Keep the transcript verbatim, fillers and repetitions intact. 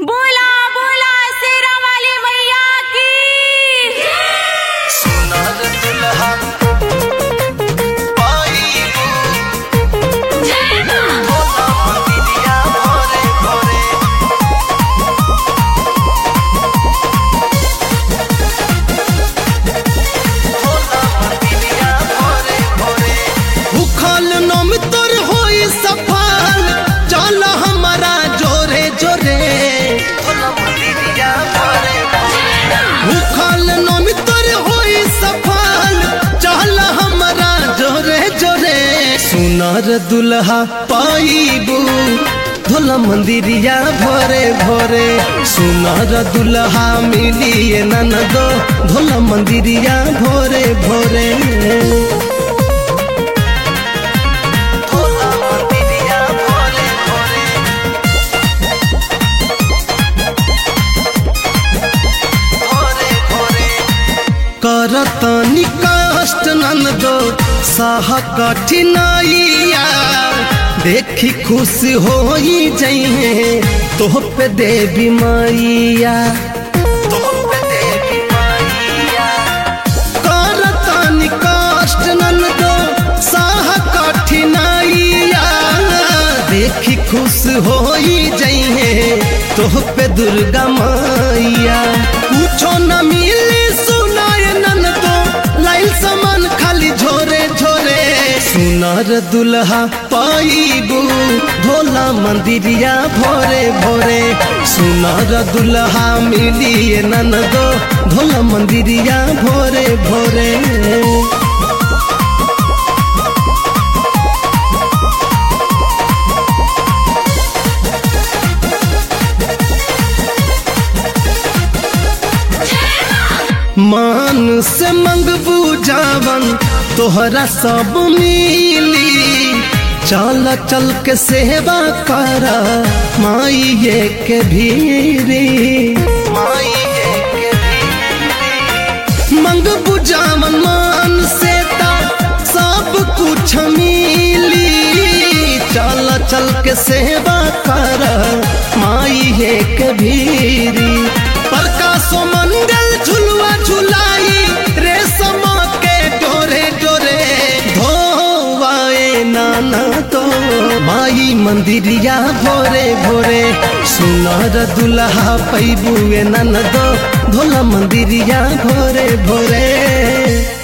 बोला बोला शेरा वाली मैया की। सुनार दुल्हा पाईबू भोला मंदिरिया भोरे भोरे भोला मंदिरिया भोरे भोरे भूखल नम तोर होई सफल चल हमारा जोरे जोरे भोला मंदिरिया भोरे भोरे भूखल नम तोर होई सफल चल हमारा जोरे जोरे सुनार दुल्हा पाईबू भोला मंदिरिया भोरे भोरे सुनार दुल्हा मिलिए ननदो भोला मंदिरिया भोरे भोरे भोला मंदिरिया भोरे भोरे भोरे भोरे करतनी कष्ट ननदो साह कठिनाइया देखी खुश होई जइहे तोह पे देवी मैया तोह पे देवी मैया करतनी कष्ट ननदो साह कठिनाइया देखी खुश होई जइहे तोह पे दुर्गा मैया पूछो न मिली सुनाय ननदो लाइल समान खाली झोरे झोरे सुनार दुल्हा पाईबू भोला मंदिरिया भोरे भोरे सुनार दुल्हा मिलिए ननदो भोला मंदिरिया भोरे भोरे मान से मंगबू जावन तोहरा सब मिली चल चल के सेवा करा माइये के भीरी माइये के भीरी मंगबू जावन मान से ता सब कुछ मिली चल चल के सेवा करा माइये के भीरी प्रकाशो मंगल झुलवा झुलाई रेशम के डोरे डोरे धोवाए नाना तो माई मंदिरिया भोरे भोरे सुनार दुल्हा पैबुए ननदो भोला मंदिरिया भोरे भोरे।